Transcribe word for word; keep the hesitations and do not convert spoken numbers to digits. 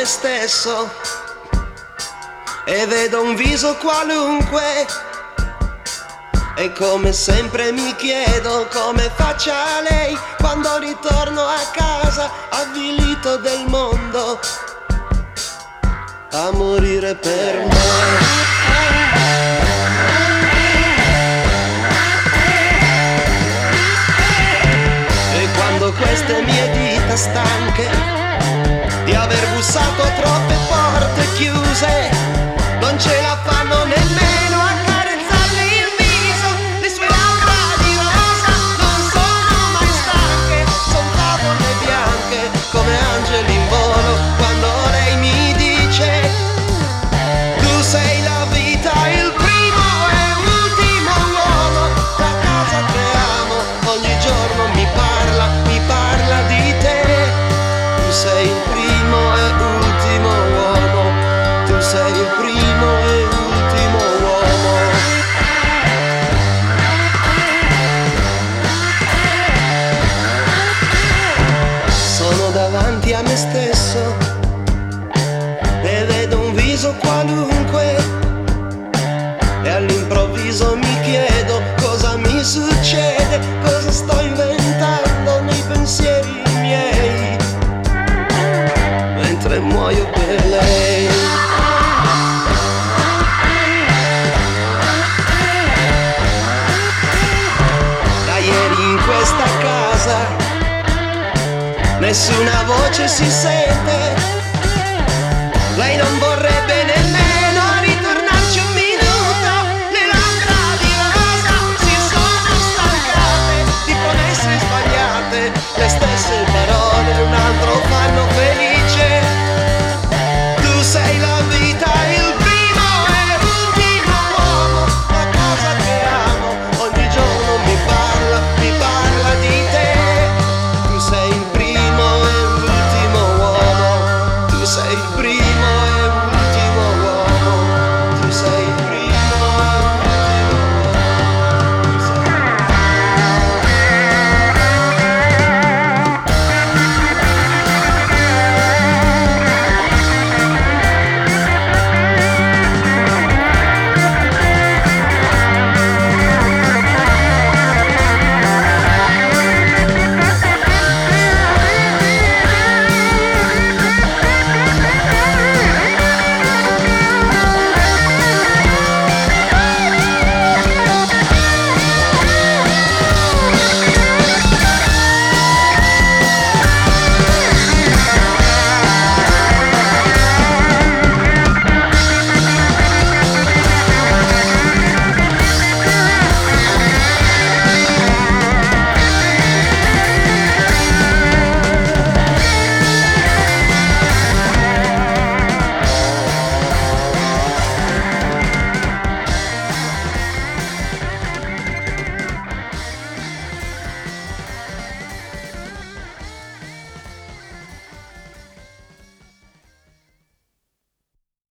me stesso e vedo un viso qualunque, e come sempre mi chiedo come faccia lei quando ritorno a casa avvilito del mondo a morire per me. Queste mie dita stanche di aver bussato a troppe porte chiuse non ce la fanno nemmeno a carezzarle il viso. Le sue labbra di rosa non sono mai stanche, son favole bianche come angeli in volo quando lei mi dice tu sei la vita, il primo e ultimo uomo. Da casa che amo ogni giorno mi parla, mi parla di te. Tu sei il primo e ultimo uomo, tu sei il primo e ultimo uomo. Sono davanti a me stesso e vedo un viso qualunque e all'improvviso mi chiedo cosa mi succede, cosa sto inventando nei pensieri miei mentre muoio per lei. Da ieri in questa casa nessuna voce si sente, lei non vuole